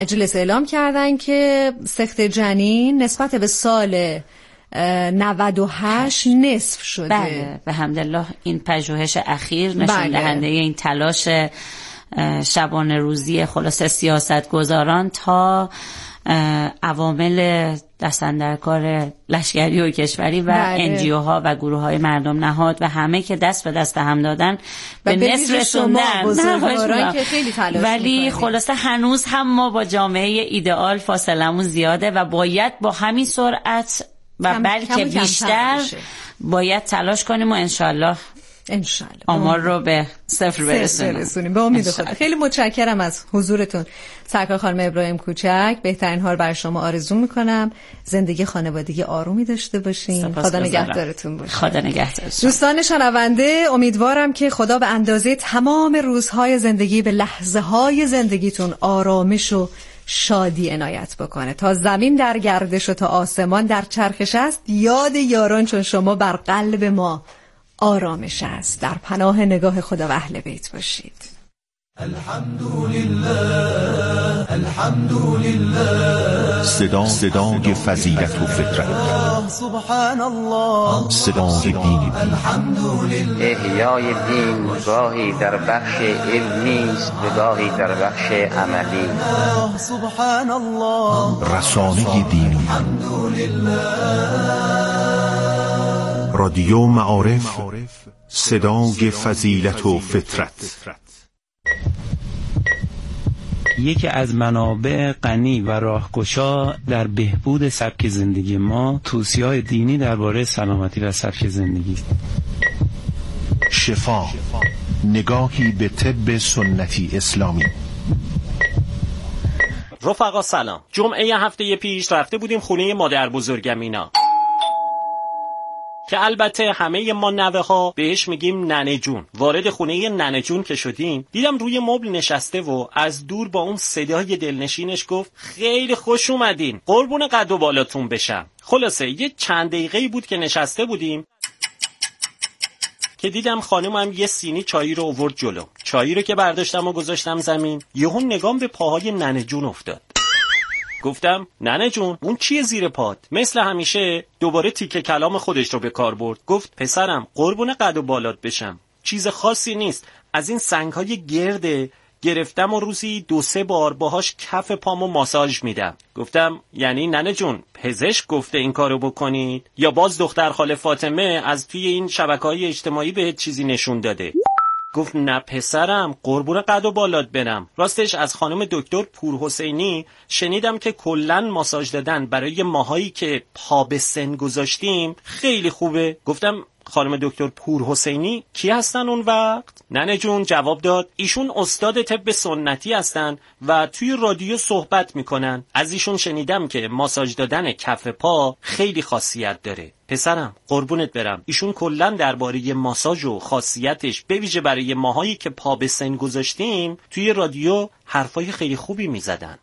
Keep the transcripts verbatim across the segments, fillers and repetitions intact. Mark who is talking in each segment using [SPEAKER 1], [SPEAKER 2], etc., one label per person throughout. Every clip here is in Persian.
[SPEAKER 1] مجلس اعلام کردن که سقط جنین نسبت به سال نود و هشت نصف شده.
[SPEAKER 2] بله به حمدالله این پژوهش اخیر نشون دهنده این تلاش شبانه روزی خلاص سیاستگزاران تا عوامل دستاندرکار لشکری و کشوری و انجیو ها و گروه های مردم نهاد و همه که دست به دست هم دادن به نصف رسوندن، ولی خلاصه هنوز هم ما با جامعه ایدئال فاصلمون زیاده و باید با همین سرعت و بلکه بیشتر باید تلاش کنیم و انشالله
[SPEAKER 1] انشالله
[SPEAKER 2] آمار رو به صفر برسونیم.
[SPEAKER 1] برسونیم به امید خدا. خیلی متشکرم از حضورتون سرکار خانم ابراهیم کوچک. بهترین ها رو برای شما آرزو میکنم. زندگی خانوادگی آرومی داشته باشین. خدا نگهدارتون باشه.
[SPEAKER 2] خدا نگهدارتون.
[SPEAKER 1] دوستان شنونده، امیدوارم که خدا به اندازه تمام روزهای زندگی به لحظه های زندگیتون آرامش و شادی عنایت بکنه. تا زمین در گردش و تا آسمان در چرخش است، یاد یاران چون شما بر قلب ما آرامش است. در پناه نگاه خدا و اهل بیت باشید.
[SPEAKER 3] الحمدلله الحمدلله صدا صدای فضیلت و فطرت، سبحان الله صدای دین. الحمدلله
[SPEAKER 4] احیای دین گاهی در بخش علمی است و گاهی در بخش عملی.
[SPEAKER 3] سبحان الله رسانه دینی. رادیو معارف، صدای فضیلت و فطرت.
[SPEAKER 5] یکی از منابع غنی و راهگشا در بهبود سبک زندگی ما توصیه‌های دینی درباره سلامتی و سبک زندگی است.
[SPEAKER 3] شفا، نگاهی به طب سنتی اسلامی.
[SPEAKER 6] رفقا سلام. جمعه هفته پیش رفته بودیم خونه مادر بزرگم اینا که البته همه ما نوه ها بهش میگیم ننه جون. وارد خونه ننه جون که شدیم دیدم روی مبل نشسته و از دور با اون صدای دلنشینش گفت خیلی خوش اومدین، قربون قد و بالاتون بشم. خلاصه یه چند دقیقه‌ای بود که نشسته بودیم که دیدم خانمم یه سینی چایی رو آورد جلو. چایی رو که برداشتم و گذاشتم زمین، یهو نگام به پاهای ننه جون افتاد. گفتم ننه جون اون چیه زیر پات؟ مثل همیشه دوباره تیکه کلام خودش رو به کار برد. گفت پسرم قربون قد و بالات بشم، چیز خاصی نیست، از این سنگ‌های گرده گرفتم و روزی دو سه بار باهاش کف پامو ماساژ میدم. گفتم یعنی ننه جون پزشک گفته این کارو بکنید یا باز دختر خاله فاطمه از توی این شبکه‌های اجتماعی بهت چیزی نشون داده؟ گفت نه پسرم قربون قد و بالات برم. راستش از خانم دکتر پورحسینی شنیدم که کلن ماساژ دادن برای ماهایی که پا به سن گذاشتیم خیلی خوبه. گفتم خانم دکتر پورحسینی کی هستن اون وقت؟ ننه جون جواب داد ایشون استاد طب سنتی هستن و توی رادیو صحبت میکنن. از ایشون شنیدم که ماساژ دادن کف پا خیلی خاصیت داره. پسرم قربونت برم، ایشون کلن درباره ماساژ و خاصیتش به ویژه برای ماهایی که پا به سن گذاشتیم توی رادیو حرفای خیلی خوبی میزدن.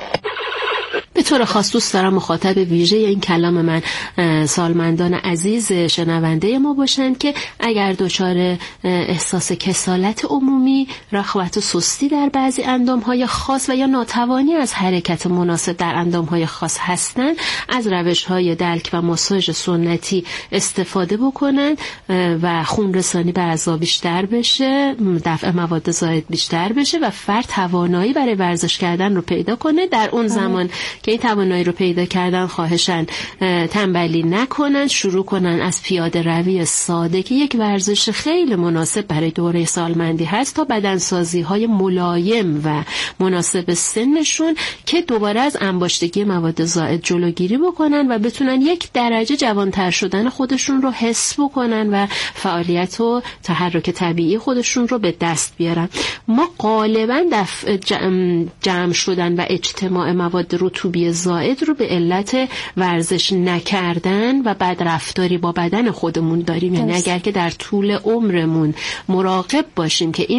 [SPEAKER 7] به طور خاص دوست دارم مخاطب ویژه این کلام من سالمندان عزیز شنونده ما باشند که اگر دچار احساس کسالت عمومی، رخوت و سستی در بعضی اندامهای خاص و یا ناتوانی از حرکت مناسب در اندامهای خاص هستند، از روش‌های دلک و ماساژ سنتی استفاده بکنند و خون رسانی به اعضا بیشتر بشه، دفع مواد زائد بیشتر بشه و فرد توانایی برای ورزش کردن رو پیدا کنه. در اون زمان که این توانایی رو پیدا کردن خواهشن تنبلی نکنن، شروع کنن از پیاده روی ساده که یک ورزش خیلی مناسب برای دوره سالمندی هست تا بدنسازی های ملایم و مناسب سنشون که دوباره از انباشتگی مواد زائد جلوگیری بکنن و بتونن یک درجه جوانتر شدن خودشون رو حس بکنن و فعالیت و تحرک طبیعی خودشون رو به دست بیارن. ما غالبا دفع جمع شدن و اجتماع مواد رطوبی زائد رو به علت ورزش نکردن و بد رفتاری با بدن خودمون داریم. یعنی اگر که در طول عمرمون مراقب باشیم که این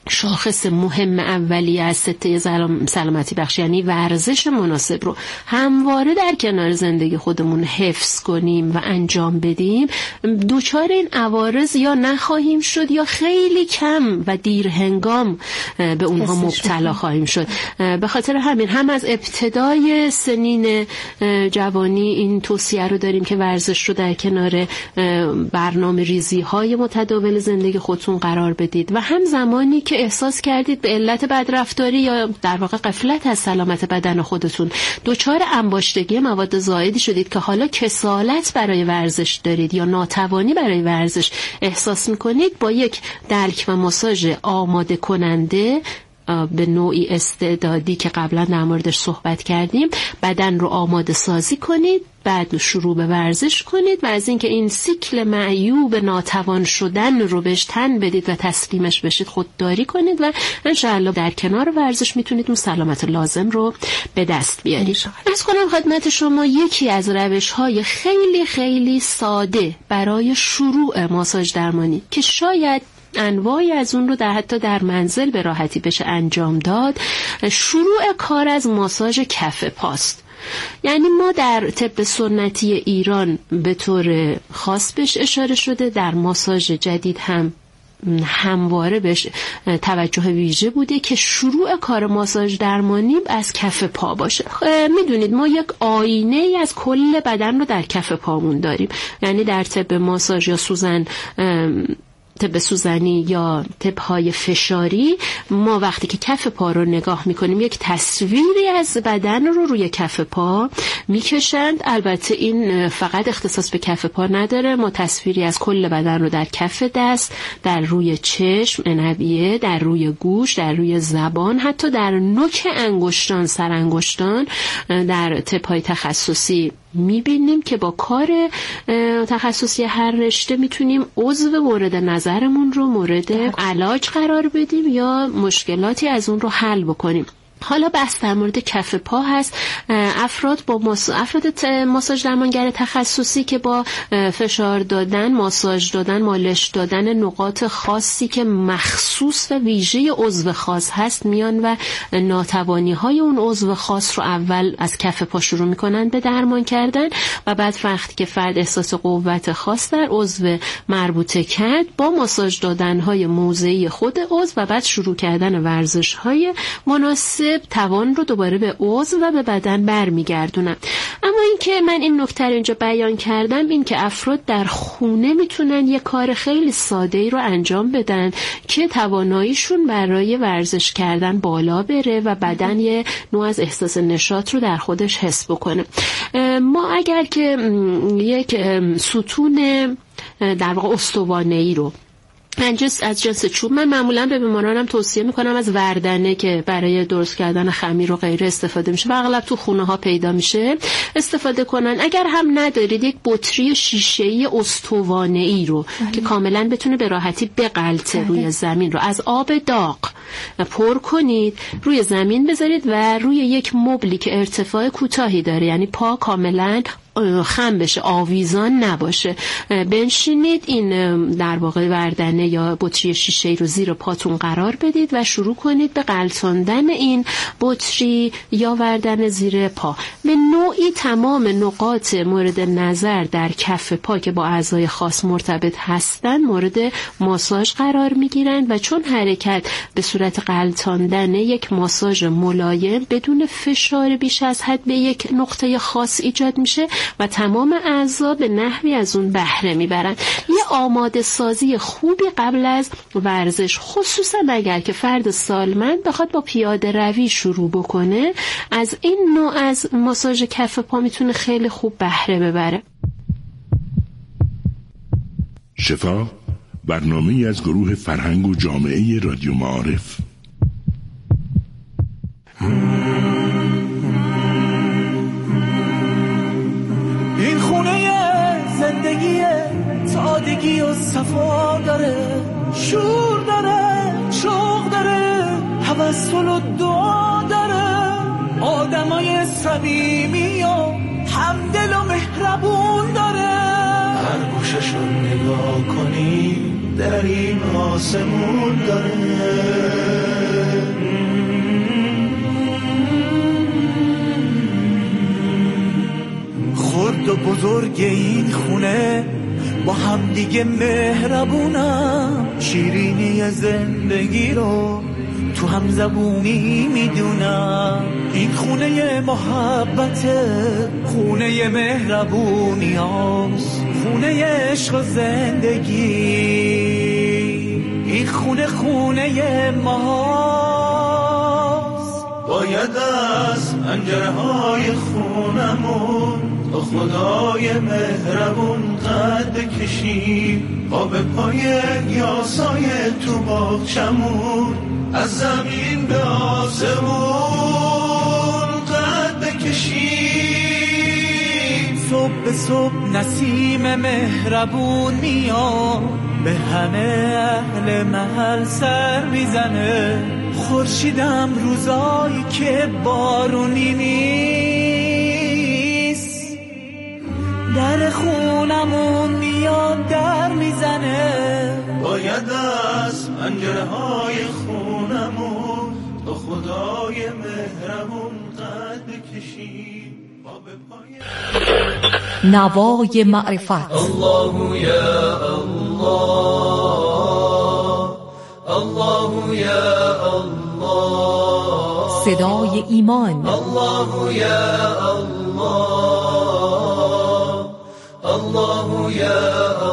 [SPEAKER 7] شاخص مهم اولیه از سته سلامتی بخش، یعنی ورزش مناسب رو همواره در کنار زندگی خودمون حفظ کنیم و انجام بدیم، دوچار این عوارض یا نخواهیم شد یا خیلی کم و دیر هنگام به اونها مبتلا خواهیم شد. به خاطر همین هم از ابتدای سنین جوانی این توصیه رو داریم که ورزش رو در کنار برنامه ریزی های متداول زندگی خودتون قرار بدید و هم زمانی که احساس کردید به علت بدرفتاری یا در واقع غفلت از سلامت بدن خودتون دچار انباشتگی مواد زائدی شدید که حالا کسالت برای ورزش دارید یا ناتوانی برای ورزش احساس میکنید، با یک دلک و ماساژ آماده کننده به نوعی استعدادی که قبلا در موردش صحبت کردیم بدن رو آماده سازی کنید، بعد شروع به ورزش کنید و از اینکه این سیکل معیوب ناتوان شدن رو بهش تن بدید و تسلیمش بشید خودداری کنید و انشاءالله در کنار ورزش میتونید اون سلامت لازم رو به دست بیارید. از کنم خدمت شما یکی از روش‌های خیلی خیلی ساده برای شروع ماساژ درمانی که شاید انواعی از اون رو در حتی در منزل به راحتی بشه انجام داد، شروع کار از ماساژ کف پاست. یعنی ما در طب سنتی ایران به طور خاص بهش اشاره شده، در ماساژ جدید هم همواره بهش توجه ویژه بوده که شروع کار ماساژ درمانی از کف پا باشه. میدونید ما یک آینه ای از کل بدن رو در کف پامون داریم، یعنی در طب ماساژ یا سوزن طب سوزنی یا طب‌های فشاری ما وقتی که کف پا رو نگاه میکنیم یک تصویری از بدن رو روی کف پا میکشند. البته این فقط اختصاص به کف پا نداره، ما تصویری از کل بدن رو در کف دست، در روی چشم، عنبیه، در روی گوش، در روی زبان، حتی در نوک انگشتان، سرانگشتان در طب‌های تخصصی میبینیم که با کار تخصصی هر رشته میتونیم عضو مورد نظرمون رو مورد علاج قرار بدیم یا مشکلاتی از اون رو حل بکنیم. حالا بحث در مورد کف پا هست. افراد با ماس... افراد ماساژ درمانگر تخصصی که با فشار دادن، ماساژ دادن، مالش دادن نقاط خاصی که مخصوص و ویژه عضو خاص هست میان و ناتوانی های اون عضو خاص رو اول از کف پا شروع میکنن به درمان کردن و بعد وقتی که فرد احساس قوت خاص در عضو مربوطه کرد با ماساژ دادن های موضعی خود عضو و بعد شروع کردن ورزش های مناسب توان رو دوباره به عضو و به بدن برمیگردونم. اما این که من این نکته رو اینجا بیان کردم این که افراد در خونه میتونن یه کار خیلی ساده‌ای رو انجام بدن که تواناییشون برای ورزش کردن بالا بره و بدن یه نوع از احساس نشاط رو در خودش حس بکنه. ما اگر که یک ستون در واقع استوانه‌ای رو از جنس چوب، من معمولا به بیمارانم توصیه میکنم از وردنه که برای درست کردن خمیر و غیره استفاده میشه و اغلب تو خونه ها پیدا میشه استفاده کنن. اگر هم ندارید یک بطری شیشه‌ای استوانه‌ای رو که کاملا بتونه به راحتی بغلطه روی زمین رو از آب داغ پر کنید، روی زمین بذارید و روی یک مبلی که ارتفاع کوتاهی داره، یعنی پا کاملا خم بشه، آویزان نباشه، بنشینید. این در واقع وردنه یا بطری شیشه‌ای رو زیر پاتون قرار بدید و شروع کنید به غلطاندن این بطری یا وردنه زیر پا. به نوعی تمام نقاط مورد نظر در کف پا که با اعضای خاص مرتبط هستن مورد ماساژ قرار میگیرند و چون حرکت به صورت غلطاندن یک ماساژ ملایم بدون فشار بیش از حد به یک نقطه خاص ایجاد میشه و تمام اعضا به نحوی از اون بهره میبرن. یه آماده سازی خوبی قبل از ورزش، خصوصا اگر که فرد سالمند بخواد با پیاده روی شروع بکنه، از این نوع از ماساژ کف پا میتونه خیلی خوب بهره ببره.
[SPEAKER 8] شفا، برنامه‌ای از گروه فرهنگ و جامعه رادیو معارف.
[SPEAKER 9] این خونه زندگی سادگی و صفا داره، شور داره، شوق داره، توسل و دعا داره، آدمای صمیمی و همدل و مهربون داره. هر گوششو نگاه کنی در این آسمون داره. خرد و بزرگ این خونه با هم دیگه مهربونم، شیرینی زندگی رو تو هم زبونی میدونم. این خونه محبته، خونه مهربونی هاست، خونه عشق و زندگی. این خونه خونه ماست. باید از پنجره های خونمون تو خدای مهربون قد کشیم، پا به پای یاسای تو باغچمون، از زمین به آسمون قد کشیم. صبح به صبح نسیم مهربون میاد، به همه اهل محل سر میزنه. خورشیدم روزایی که بارونی نیست، در خونمون میاد در میزنه. باید از پنجره های خونمون تو خدای مهربون قد کشیم.
[SPEAKER 1] نوای معرفت.
[SPEAKER 9] الله یا الله، الله یا الله،
[SPEAKER 1] صدای ایمان.
[SPEAKER 9] الله یا الله، الله یا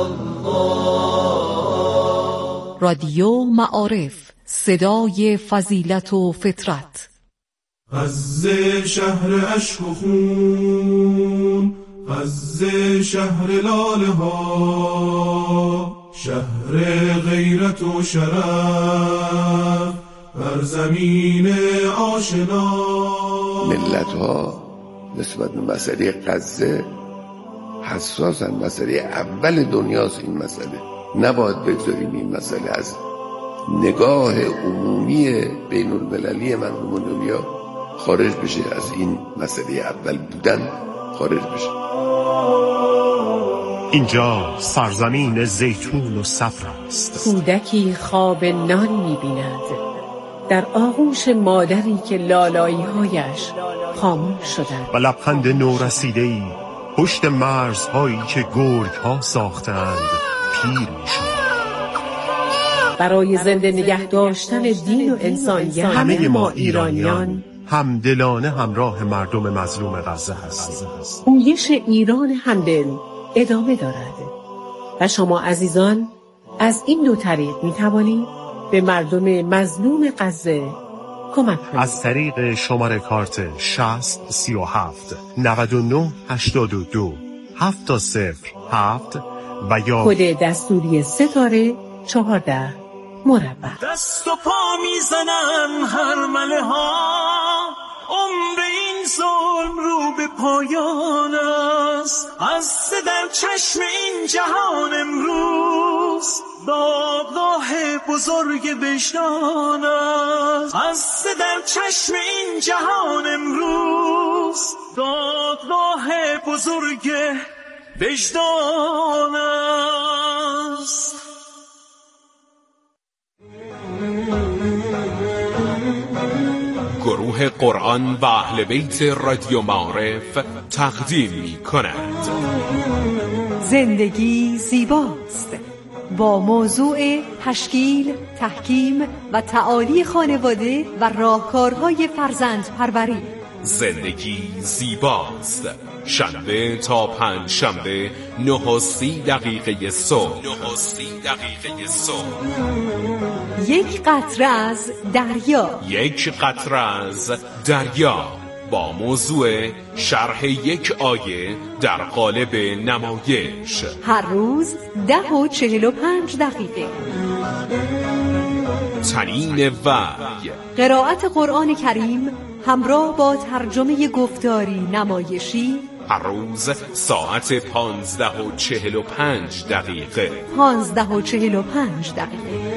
[SPEAKER 9] الله.
[SPEAKER 1] رادیو معارف، صدای فضیلت و فطرت.
[SPEAKER 10] غزه شهر عشق و خون، غزه شهر لاله ها، شهر غیرت و شرف بر زمین آشنا.
[SPEAKER 11] ملت ها نسبت به مسئله غزه حساسن. مسئله اول دنیاست این مسئله. نباید بگذاریم این مسئله از نگاه عمومی بین المللی مردم دنیا خارج بشه، از این مسئله اول بودن خارج بشه.
[SPEAKER 3] اینجا سرزمین زیتون و صفر است.
[SPEAKER 12] کودکی خواب نان می‌بیند در آغوش مادری که لالایی‌هایش خاموش شدند
[SPEAKER 3] و لبخند نورسیده‌ای پشت مرزهایی که گرگ‌ها ساختند پیر می‌شد.
[SPEAKER 12] برای زنده نگه داشتن دین و انسانیت
[SPEAKER 3] همه ما ایرانیان همدلانه همراه مردم مظلوم غزه هستیم.
[SPEAKER 12] پویش ایران همدل ادامه دارد و شما عزیزان از این دو طریق می توانید به مردم مظلوم غزه کمک کنید.
[SPEAKER 3] از طریق شماره کارت شصت سی و هفت نود و نه هشتاد و دو هفت صفر هفت و یا
[SPEAKER 12] کد دستوری ستاره چهارده مربع.
[SPEAKER 9] دست و پا میزنن هرمله ها، عمر این ظلم رو به پایان است. از در چشم این جهان امروز دادگاه بزرگ وجدان است. از در چشم این جهان امروز دادگاه بزرگ وجدان است.
[SPEAKER 13] گروه قرآن و اهل بیت رادیو معارف تقدیم می کند
[SPEAKER 1] زندگی زیباست، با موضوع تشکیل، تحکیم و تعالی خانواده و راهکارهای فرزند پروری.
[SPEAKER 13] زندگی زیباست، شنبه تا پنج شنبه نه و سی دقیقه صبح. نه و سی دقیقه صبح.
[SPEAKER 1] یک قطره از دریا.
[SPEAKER 13] یک قطره از دریا با موضوع شرح یک آیه در قالب نمایش.
[SPEAKER 1] هر روز ده و چهل و پنج دقیقه.
[SPEAKER 13] تنین وحی،
[SPEAKER 1] قرائت قرآن کریم همراه با ترجمه گفتاری نمایشی.
[SPEAKER 13] هر روز ساعت پانزده و چهل و پنج دقیقه.
[SPEAKER 1] پانزده و چهل و پنج دقیقه.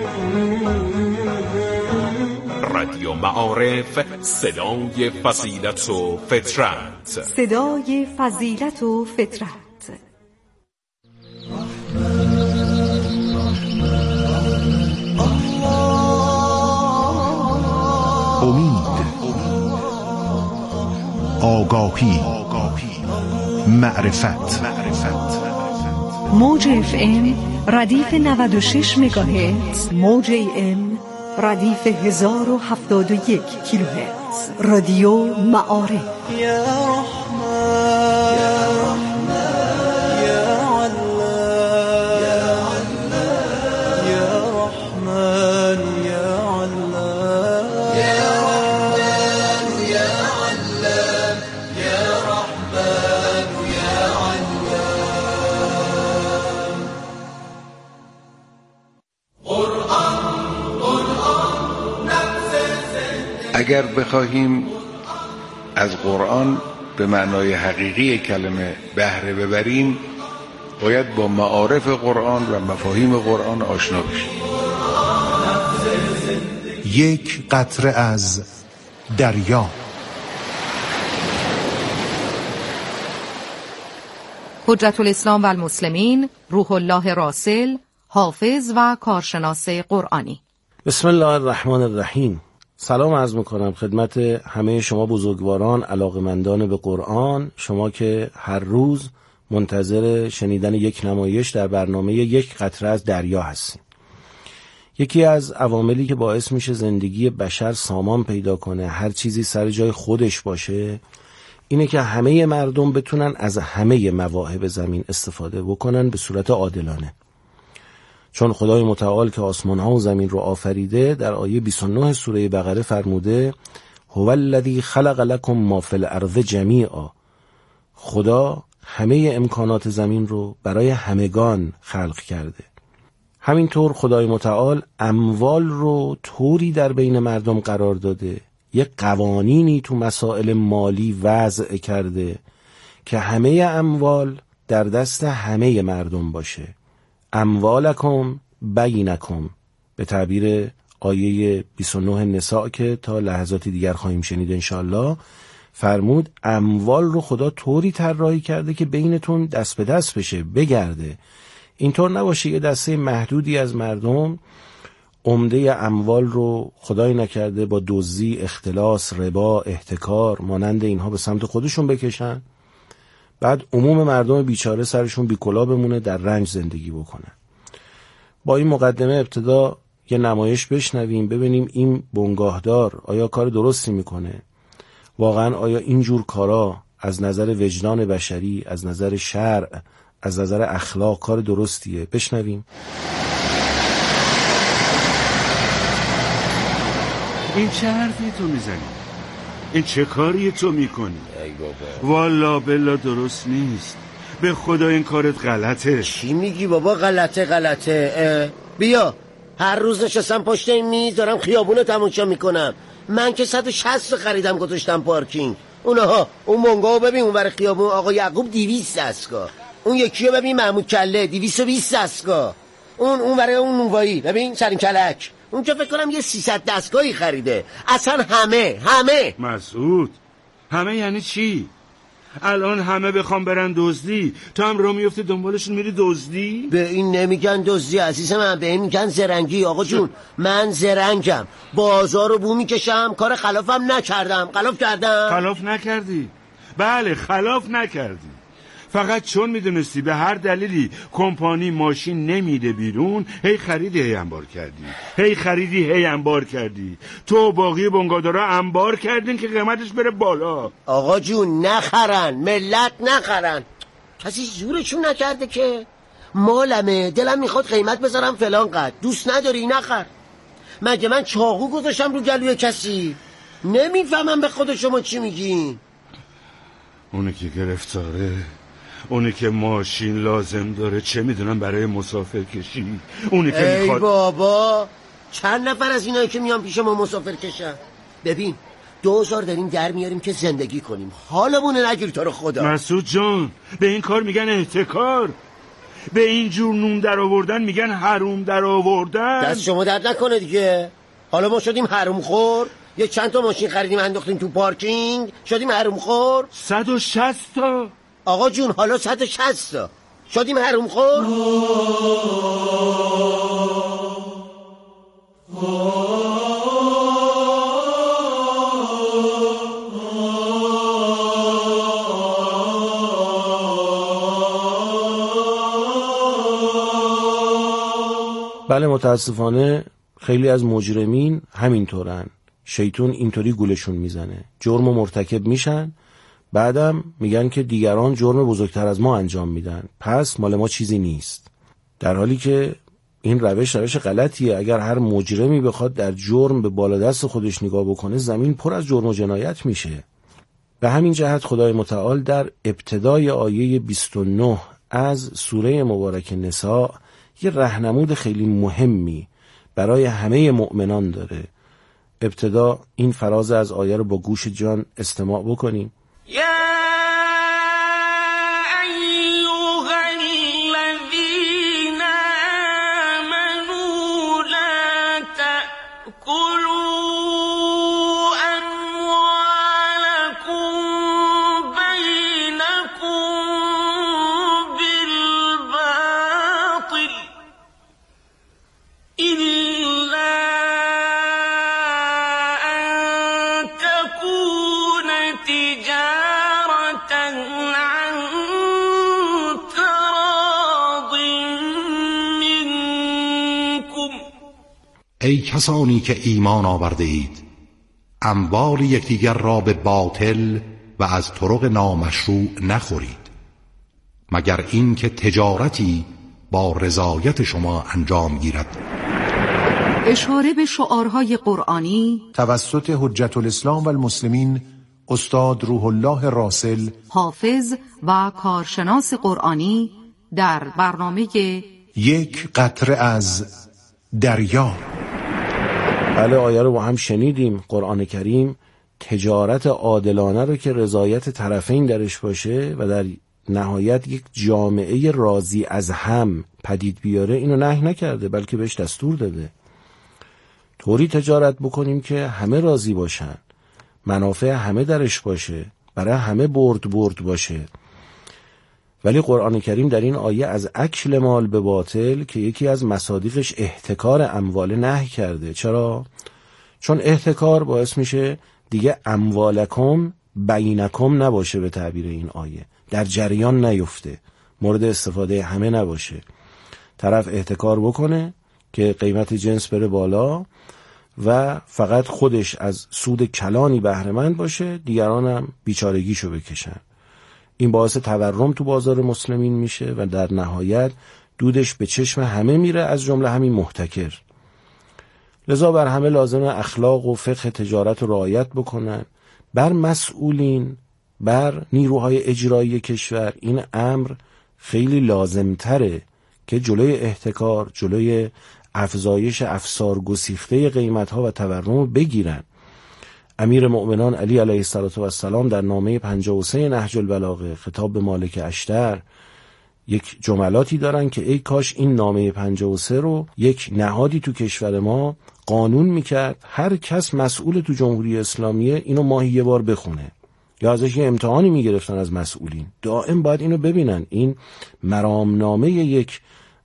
[SPEAKER 13] رادیو معارف، صدای فضیلت و فطرت.
[SPEAKER 1] صدای فضیلت و فطرت.
[SPEAKER 3] آگاهی، معرفت.
[SPEAKER 1] موج اف ام ردیف نود و شش مگاهرتز، موج ای ام ردیف هزار و هفتاد و یک کیلوهرتز. رادیو معارف.
[SPEAKER 11] اگر بخواهیم از قرآن به معنای حقیقی کلمه بهره ببریم، باید با معارف قرآن و مفاهیم قرآن آشنا بشیم.
[SPEAKER 3] یک قطره از دریا.
[SPEAKER 1] حجت الاسلام و المسلمین روح الله راسل، حافظ و کارشناس قرآنی.
[SPEAKER 14] بسم الله الرحمن الرحیم. سلام عرض میکنم خدمت همه شما بزرگواران علاقمندان به قرآن، شما که هر روز منتظر شنیدن یک نمایش در برنامه یک قطره از دریا هستیم. یکی از عواملی که باعث میشه زندگی بشر سامان پیدا کنه، هر چیزی سر جای خودش باشه، اینه که همه مردم بتونن از همه مواهب زمین استفاده بکنن به صورت عادلانه. چون خدای متعال که آسمان ها و زمین رو آفریده در آیه بیست و نه سوره بقره فرموده هو الذی خلق لکم ما فی الارض جمیعا. خدا همه امکانات زمین رو برای همگان خلق کرده. همینطور خدای متعال اموال رو طوری در بین مردم قرار داده، یک قوانینی تو مسائل مالی وضع کرده که همه اموال در دست همه مردم باشه. اموالکم بینکم، به تعبیر آیه بیست و نه نساء که تا لحظاتی دیگر خواهیم شنید انشالله، فرمود اموال رو خدا طوری طراحی کرده که بینتون دست به دست بشه، بگرده. اینطور نباشه یه دسته محدودی از مردم عمده اموال رو خدای نکرده با دزدی، اختلاس، ربا، احتکار مانند اینها به سمت خودشون بکشن، بعد عموم مردم بیچاره سرشون بیکلا بمونه، در رنج زندگی بکنن. با این مقدمه ابتدا یه نمایش بشنویم ببینیم این بنگاهدار آیا کار درستی میکنه؟ واقعا آیا اینجور کارا از نظر وجدان بشری، از نظر شرع، از نظر اخلاق کار درستیه؟ بشنویم.
[SPEAKER 15] این چه حرفی تو میزنی؟ این چه کاری تو میکنی؟ والا بلا درست نیست، به خدا این کارت غلطه.
[SPEAKER 16] چی میگی بابا؟ غلطه غلطه. بیا هر روز نشستم پشت این میز دارم خیابون رو تماشا میکنم. من که صد و شصت خریدم گذاشتم پارکینگ. اونها اون منگاو ببین اون برای خیابون آقا یعقوب دویست دستگاه، اون یکی رو ببین محمود کله دویست و بیست دستگاه، اون اون برای اون نوایی ببین سرین کلک اون که فکر کنم یه سیصد دستگاهی خریده. اصلا همه همه
[SPEAKER 15] مسعود همه یعنی چی؟ الان همه بخوام برن دزدی، تو هم را میفتی دنبالشون میری دزدی؟
[SPEAKER 16] به این نمیگن دزدی عزیز من، به این میگن زرنگی. آقا جون من زرنگم، بازار رو بو میکشم، کار خلافم نکردم. خلاف کردم؟
[SPEAKER 15] خلاف نکردی، بله خلاف نکردی، فقط چون میدونستی به هر دلیلی کمپانی ماشین نمیده بیرون، هی خریدی هی انبار کردی، هی خریدی هی انبار کردی. تو باقی بنگادارا انبار کردین که قیمتش بره بالا.
[SPEAKER 16] آقا جون نخرن، ملت نخرن، کسی زورشون نکرده که. مالمه، دلم میخواد قیمت بذارم فلان قد، دوست نداری نخر. مگه من چاقو گذاشتم رو گلوی کسی؟ نمیفهمم به خود شما چی میگین.
[SPEAKER 15] اونی که گرفتاره، اونی که ماشین لازم داره، چه میدونم برای مسافر کشی، اونی که میخواد.
[SPEAKER 16] ای بابا چند نفر از اینایی که میان پیش ما مسافر کشن؟ ببین دوزار داریم در میاریم که زندگی کنیم، حالمونه نگیر تو رو خدا.
[SPEAKER 15] مسعود جان به این کار میگن احتکار، به این جور نون در آوردن میگن حروم در آوردن.
[SPEAKER 16] دست شما درد نکنه دیگه. حالا ما شدیم حروم خور؟ یه چند تا ماشین خریدیم انداختیم تو پارکینگ شدیم حروم خور؟
[SPEAKER 15] صد و شصت تا.
[SPEAKER 16] آقا جون حالا صد و شصت تا شدیم حروم خور؟
[SPEAKER 14] بله متاسفانه خیلی از مجرمین همینطورن. شیطون اینطوری گولشون میزنه، جرم و مرتکب میشن، بعدم میگن که دیگران جرم بزرگتر از ما انجام میدن، پس مال ما چیزی نیست. در حالی که این روش روش غلطیه. اگر هر مجرمی بخواد در جرم به بالادست خودش نگاه بکنه، زمین پر از جرم و جنایت میشه. به همین جهت خدای متعال در ابتدای آیه بیست و نه از سوره مبارک نساء یه راهنمود خیلی مهمی برای همه مؤمنان داره. ابتدا این فراز از آیه رو با گوش جان استماع بکنیم.
[SPEAKER 17] ای کسانی که ایمان آورده اید، اموال یکدیگر را به باطل و از طرق نامشروع نخورید، مگر این که تجارتی با رضایت شما انجام گیرد.
[SPEAKER 18] اشاره به شعارهای قرآنی
[SPEAKER 19] توسط حجت الاسلام و المسلمین استاد روح الله راسل،
[SPEAKER 18] حافظ و کارشناس قرآنی، در برنامه
[SPEAKER 19] یک قطره از دریا.
[SPEAKER 14] بله آیه رو با هم شنیدیم. قرآن کریم تجارت عادلانه رو که رضایت طرفین درش باشه و در نهایت یک جامعه راضی از هم پدید بیاره اینو نهی نکرده، بلکه بهش دستور داده. طوری تجارت بکنیم که همه راضی باشن، منافع همه درش باشه، برای همه برد برد باشه. ولی قرآن کریم در این آیه از اکل مال به باطل که یکی از مصادیقش احتکار اموال نهی کرده. چرا؟ چون احتکار باعث میشه دیگه اموالکم بینکم نباشه، به تعبیر این آیه در جریان نیفته، مورد استفاده همه نباشه. طرف احتکار بکنه که قیمت جنس بره بالا و فقط خودش از سود کلانی بهره مند باشه، دیگران هم بیچارگیشو بکشن. این باعث تورم تو بازار مسلمین میشه و در نهایت دودش به چشم همه میره، از جمله همین محتکر. لذا بر همه لازمه اخلاق و فقه تجارت رو رعایت بکنن. بر مسئولین، بر نیروهای اجرایی کشور این امر خیلی لازمتره که جلوی احتکار، جلوی افزایش افسار گسیخته قیمتها و تورم رو بگیرن. امیر مؤمنان علی علیه السلام در نامه پنجاه و سه نهج البلاغه خطاب به مالک اشتر یک جملاتی دارن که ای کاش این نامه پنجاه و سه رو یک نهادی تو کشور ما قانون میکرد، هر کس مسئول تو جمهوری اسلامیه اینو ماهی یه بار بخونه، یا ازش یه امتحانی میگرفتن از مسئولین. دائم باید اینو ببینن، این مرامنامه یک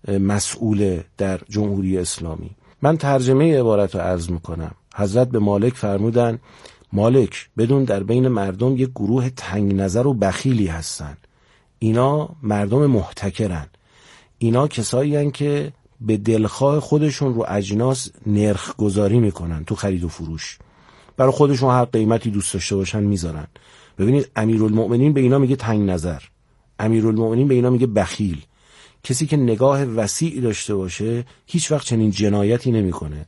[SPEAKER 14] مسئول در جمهوری اسلامی. من ترجمه عبارت رو عرض میکنم. حضرت به مالک فرمودن مالک بدون در بین مردم یک گروه تنگ نظر و بخیلی هستن، اینا مردم محتکرن، اینا کسایی هن که به دلخواه خودشون رو اجناس نرخ گذاری میکنن تو خرید و فروش، برای خودشون هر قیمتی دوست داشته باشن میذارن. ببینید امیرالمؤمنین به اینا میگه تنگ نظر، امیرالمؤمنین به اینا میگه بخیل. کسی که نگاه وسیع داشته باشه هیچ وقت چنین جنایتی نمیکنه.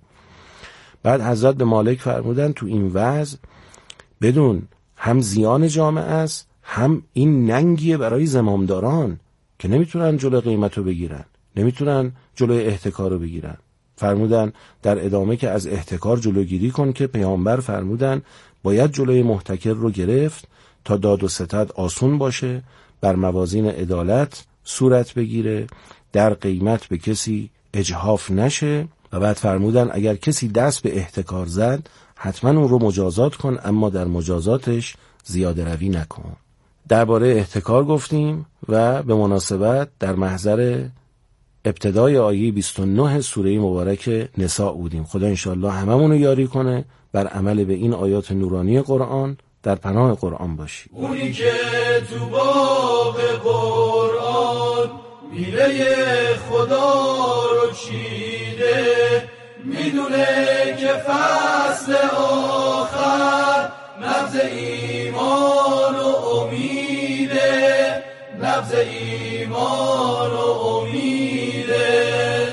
[SPEAKER 14] بعد حضرت به مالک فرمودن تو این وضع بدون هم زیان جامعه است، هم این ننگیه برای زمامداران که نمیتونن جلوی قیمت رو بگیرن، نمیتونن جلوی احتکار رو بگیرن. فرمودن در ادامه که از احتکار جلوگیری کن که پیامبر فرمودن باید جلوی محتکر رو گرفت تا داد و ستد آسون باشه، بر موازین عدالت صورت بگیره، در قیمت به کسی اجحاف نشه. و بعد فرمودن اگر کسی دست به احتکار زد حتما اون رو مجازات کن، اما در مجازاتش زیاده روی نکن. درباره احتکار گفتیم و به مناسبت در محضر ابتدای آیه بیست و نه سوره مبارک نساء بودیم. خدا انشاءالله هممون رو یاری کنه بر عمل به این آیات نورانی قرآن، در پناه قرآن باشی.
[SPEAKER 9] اونی که تو باغ قرآن میله خدا رو چیده، میدونه که فصل آخر نبض ایمان و امیده، نبض ایمان و امیده.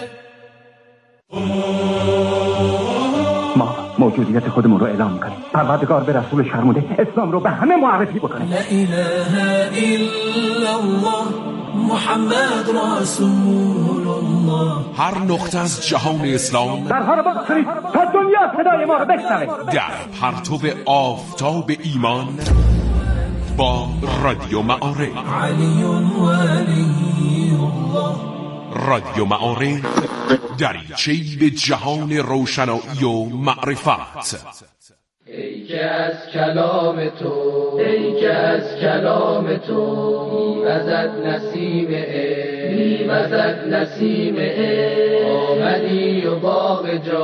[SPEAKER 20] ما موجودیت خودمون رو اعلام میکنیم. پروردگار به رسول شرموده اسلام رو به همه معرفی بکنه.
[SPEAKER 9] لا اله الا الله محمد رسول الله.
[SPEAKER 13] هر نقطه از جهان اسلام
[SPEAKER 20] در هر باز تا دنیا صدای ما رو بشنوه.
[SPEAKER 13] در پرتو آفتاب ایمان با رادیو معارف.
[SPEAKER 9] علی ولی الله.
[SPEAKER 13] رادیو معارف دریچه‌ای به جهان روشنایی و معرفت.
[SPEAKER 21] ای که از کلام تو، ای که از کلام تو میوزد نسیم عشق، میوزد نسیم عشق. آمدی و باغ جا،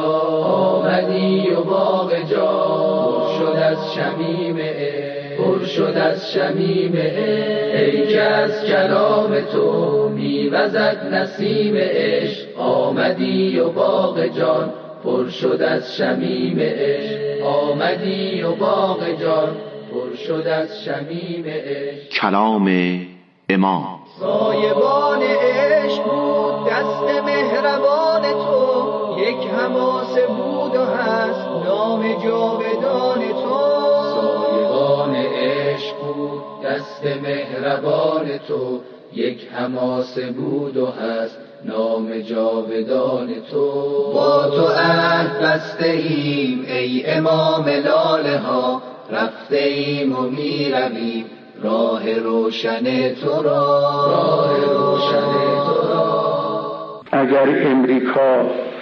[SPEAKER 21] آمدی و باغ جا پر شد از شمیم عشق، پر شد از شمیم عشق. ای که از کلام تو میوزد نسیم عشق، آمدی و باغ جان پر شد از شمیم عشق. آمدی و باغ جان پر شد از شمیم عشق.
[SPEAKER 22] کلام امام.
[SPEAKER 21] سایبان عشق بود دست مهربان تو، یک حماسه بود و هست نام جاودان تو. سایبان عشق بود دست مهربان تو، یک حماسه بود و هست نام جاودان تو. با تو عهد بسته ایم ای امام لاله ها، رفته ایم و می رویم راه روشن تو را، راه روشن تو را.
[SPEAKER 23] اگر امریکا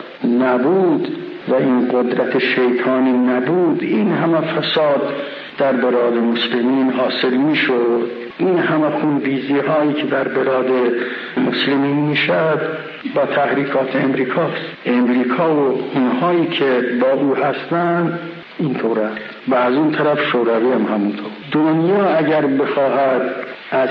[SPEAKER 23] نبود و این قدرت شیطانی نبود، این همه فساد در بلاد مسلمین حاصل می شد. این همه خونریزی هایی که در بلاد مسلمین می شد با تحریکات امریکاست. امریکا و اونهایی که با او هستند اینطوره و از اون طرف شوروی هم همونطور. دنیا اگر بخواهد از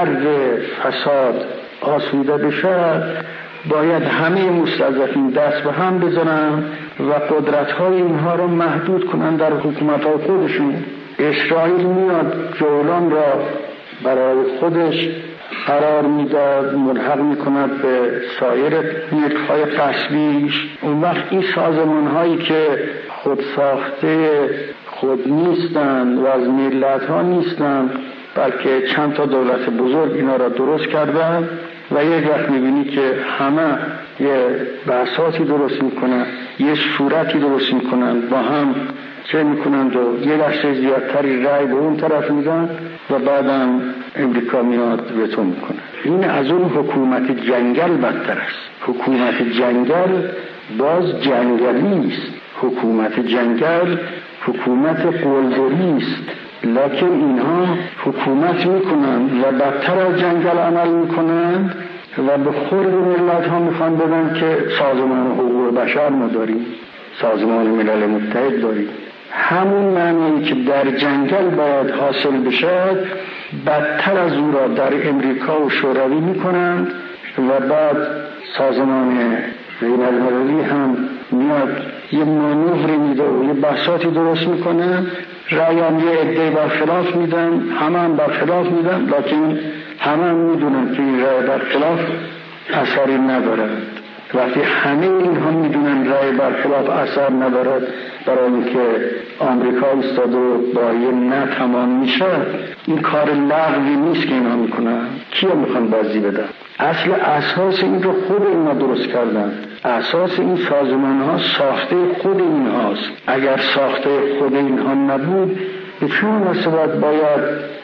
[SPEAKER 23] شر فساد آسوده بشه، باید همه مستضعفین دست به هم بزنن و قدرت‌های اینها رو محدود کنن در حکومت‌های خودشون. اسرائیل میاد جولان را برای خودش قرار میداد، ملحق میکند به سایر نیروهای غصبیش. اون وقت این سازمان‌هایی که خود ساخته خود نیستند و از ملت‌ها نیستند، بلکه چند تا دولت بزرگ اینا را درست کردن و یک وقت میبینی که همه یه بحثاتی درست میکنن، یه صورتی درست میکنن، با هم چه میکنند و یه لحظه زیادتری رای به اون طرف میدن و بعدم امریکا میاد وتو میکنه. این از اون حکومت جنگل بدتر است. حکومت جنگل باز جنگلی است. حکومت جنگل حکومت قلدری است، لکن اینها حکومت میکنند و بدتر از جنگل عمل میکنند و به خورد ملت ها میخوان بدن که سازمان حقوق بشر ما داریم، سازمان ملل متحد داریم. همون معنی که در جنگل باید حاصل بشد بدتر از او را در امریکا و شوروی میکنند و بعد سازمان بین المللی هم میاد یه مانوری میده و یه بحثاتی درست میکنه، رأی هم یه عده برخلاف میدن، همه هم برخلاف میدن، لکن همه هم میدونن که این رأی برخلاف اثری ندارد. وقتی همه اینها میدونن رأی برخلاف اثر ندارد، برای اینکه آمریکا استاد و با یه نه تمام میشه، این کار لغوی نیست که اینا میکنن. کیا میخوان بازی بدن؟ اصل اساس این رو خود اینا درست کردن. اساس این سازمان ها ساخته خود این هاست. اگر ساخته خود اینها نبود، به چه مناسبت باید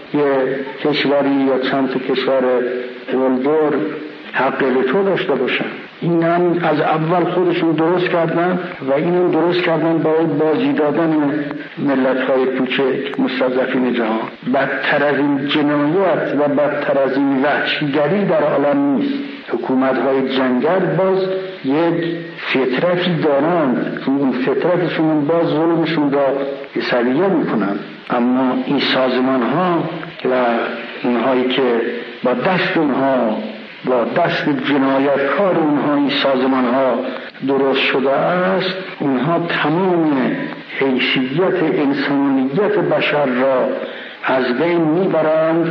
[SPEAKER 23] یه کشوری یا چند تا کشور ولدور حق وتو داشته باشن؟ این هم از اول خودشون درست کردن و اینو درست کردن باید بازی دادن ملت‌های کوچک مستضعفین جهان. بدتر از این جنایت و بدتر از این وحشیگری در عالم نیست. حکومت‌های جنگل باز یک فطرتی دارند که این فطرتشون باز ظلمشون را سویه میکنن، اما این سازمان‌ها و اینهایی که با دست اونها با دست جنایتکار اونها این سازمان ها درست شده است، اونها تمام حیثیت انسانیت بشر را از بین میبرند